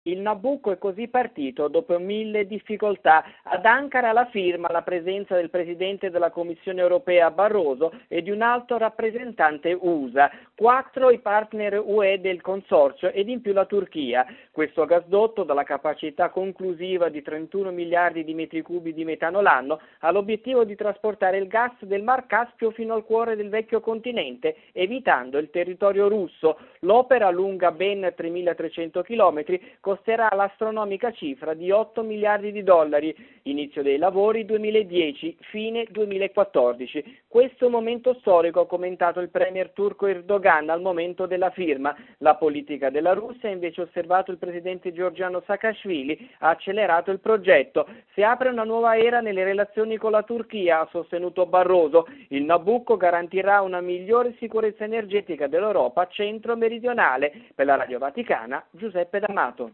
Il Nabucco è così partito dopo 1000 difficoltà. Ad Ankara la firma la presenza del presidente della Commissione europea Barroso e di un alto rappresentante USA, 4 i partner UE del consorzio ed in più la Turchia. Questo gasdotto, dalla capacità conclusiva di 31 miliardi di metri cubi di metano l'anno, ha l'obiettivo di trasportare il gas del Mar Caspio fino al cuore del vecchio continente, evitando il territorio russo. L'opera, lunga ben 3.300 km, costerà l'astronomica cifra di 8 miliardi di dollari. Inizio dei lavori 2010, fine 2014. Questo momento storico, ha commentato il premier turco Erdogan al momento della firma. La politica della Russia, ha invece osservato il presidente georgiano Saakashvili, ha accelerato il progetto. Si apre una nuova era nelle relazioni con la Turchia, ha sostenuto Barroso. Il Nabucco garantirà una migliore sicurezza energetica dell'Europa centro-meridionale. Per la Radio Vaticana, Giuseppe D'Amato.